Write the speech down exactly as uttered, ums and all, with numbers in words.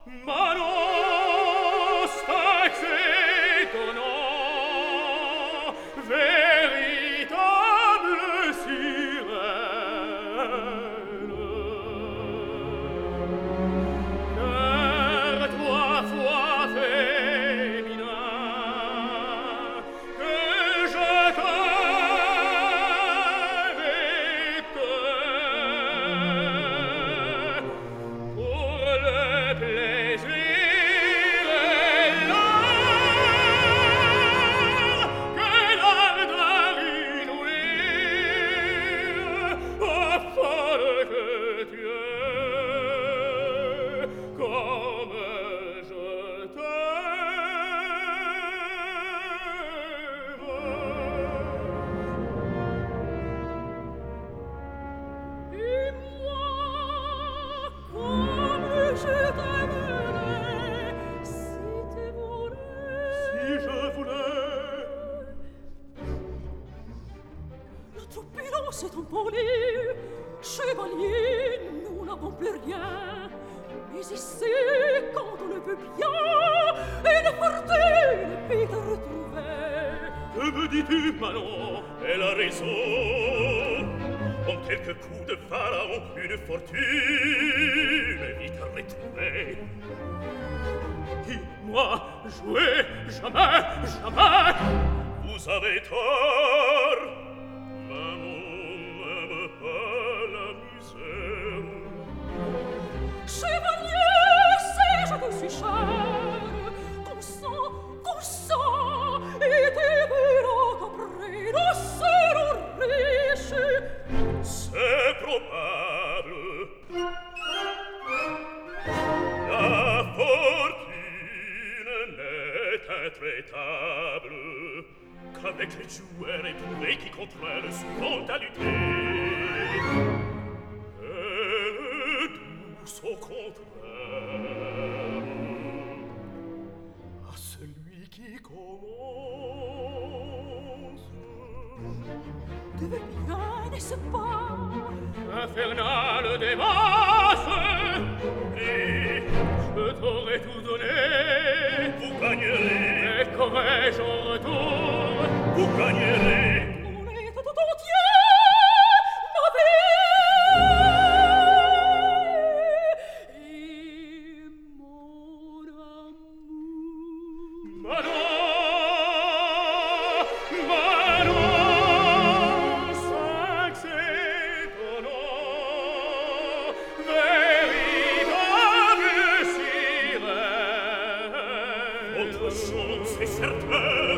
Ma non stax étonnant, véritable sirène. Cœur trois fois féminin, que je t'invite pour le plaisir et l'art que l'ardeur inouïe afin que tu aies comme je t'aime. Et moi, comme je t'aimerais, si tu voulais. Si je voulais. Notre opulence est emportée, chevalier, nous n'avons plus rien. Mais ici, quand on le veut bien, une fortune vite retrouvée. Que me dis-tu, Manon? Elle a raison. En quelques coups de pharaon, une fortune vite retrouvée. Qui, moi, jouer? Jamais, jamais. Vous avez tort. Manon n'aime pas la misère. Chevalier, sais je te suis cher. Consent, consent, et tes bureaux après, nous serons riches. C'est probable. La fortune n'est intraitable qu'avec les joueurs éprouvés qui contre elle souvent à lutter. Elle est douce au contraire à celui qui commence. Tu veux bien, n'est-ce pas? Infernal des masses, et je t'aurais tout donné. Vous gagnerez. Et qu'aurais-je en retour? Vous gagnerez. On est tout entier, ma vie et mon amour. Manon, Manon, cinq s'étonnant, véritable sirène. Autre chose est certaine.